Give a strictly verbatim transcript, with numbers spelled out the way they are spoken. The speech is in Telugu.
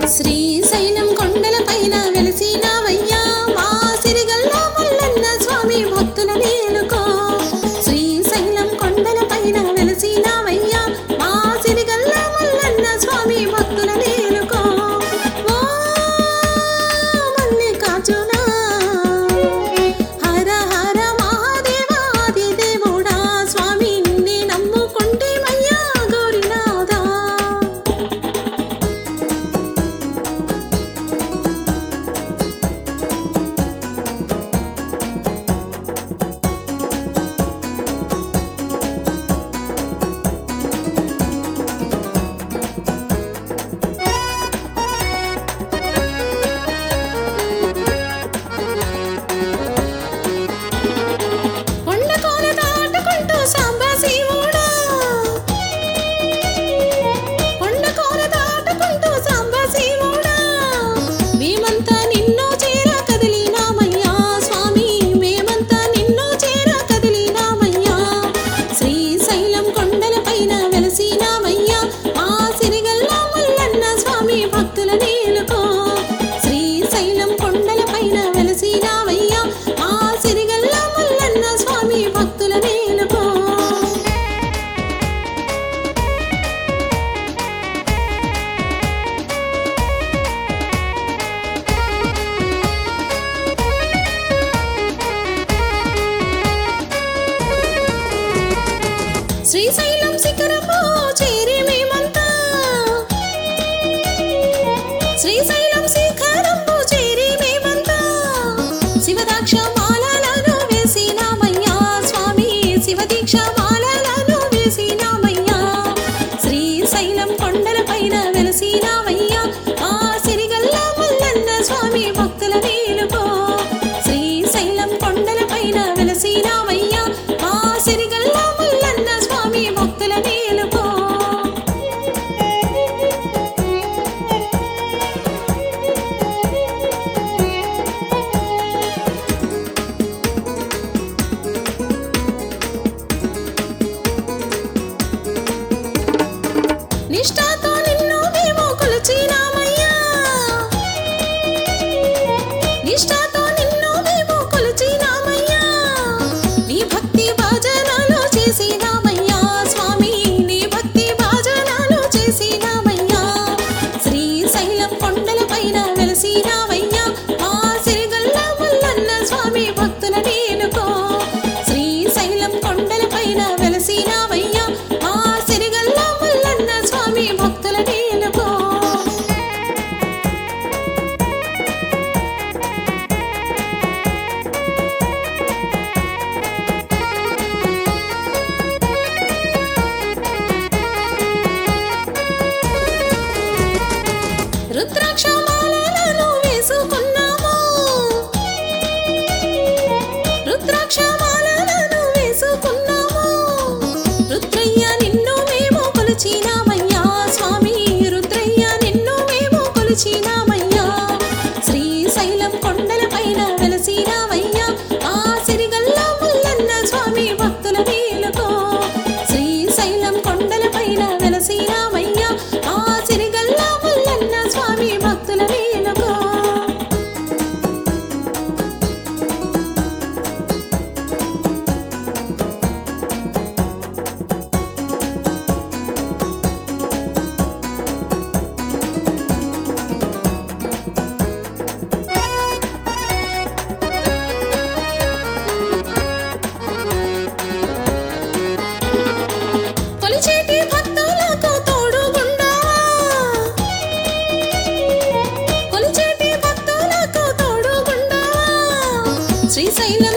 శ్రీశైలం కొండలపైన వెలసినావయ్యా మా సిరిగల్ల మల్లన్న స్వామి భక్తుల మేలుకో. శ్రీశైలం కొండలపైన వెలసినావయ్యా మా సిరిగల్ల మల్లన్న స్వామి భక్తుల మేలుకో. ఓ మల్లికార్జునా హర హర మహాదేవా ఆదిదేవుడా స్వామి నిన్నే నమ్ముకుంటేమయ్యా గౌరీనాథా. కొండకోన దాటుకుంటూ సాంబా శివుడా కొండకోన దాటుకుంటూ సాంబా శివుడా మేమంతా నిన్ను చేర కదిలినామయ్యా స్వామి మేమంతా నిన్ను చేర కదిలినామయ్యా. శ్రీశైలం కొండలపైన వెలసినావయ్యా మా సిరిగల్ల మల్లన్న స్వామి భక్తుల నేలుకో. శ్రీశైలం కొండలపైన వెలసినావయ్యా మా సిరిగల్ల మల్లన్న స్వామి భక్తుల నేలుకో. శ్రీశైలం శిఖరము చేరి మేమంతా శ్రీశైలం శిఖరము చేరి మేమంతా శివదాక్ష మాలలను వేసినామయ్యా స్వామి శివదీక్ష మాలలను వేసినామయ్యా. శ్రీశైలం కొండలపైన వెలసినావయ్యా మా సిరిగల్ల మల్లన్న స్వామి భక్తుల మేలుకో. శ్రీశైలం కొండలపైన వెలసినావయ్యా మా సిరిగల్ల మల్లన్న స్వామి భక్తుల మేలుకో. నిష్ఠతో నిన్ను మేము కొలిచినామయ్యా నిష్ఠతో నిన్ను మేము కొలిచినామయ్యా. నీ భక్తి భజనలు చేసినామయ్యా స్వామి నీ భక్తి భజనలు చేసినామయ్యా. శ్రీశైలం కొండలపైన వెలసినావయ్యా మా సిరిగల్ల మల్లన్న స్వామి భక్తుల నేలుకో. శ్రీశైలం కొండలపైన వెలసినావయ్యా మా సిరిగల్ల మల్లన్న స్వామి భక్తుల నేలుకో. రుద్రాక్ష మాలలను వేసుకున్నాము రుద్రాక్ష మాలలను వేసుకున్నాము. రుద్రయ్య నిన్ను మేము కొలిచినామయ్యా స్వామి రుద్రయ్య నిన్ను మేము కొలిచినామయ్యా. శ్రీశైలం కొండలపైన వెలసినావయ్యా మా సిరిగల్ల మల్లన్న స్వామి భక్తుల మేలుకో. శ్రీశైలం కొండలపైన వెలసినావయ్యా మా సిరిగల్ల మల్లన్న స్వామి భక్తుల మేలుకో. కొలిచేటి భక్తులకు తోడుగుండావా కొలిచేటి భక్తులకు తోడుగుండావా. శ్రీశైలం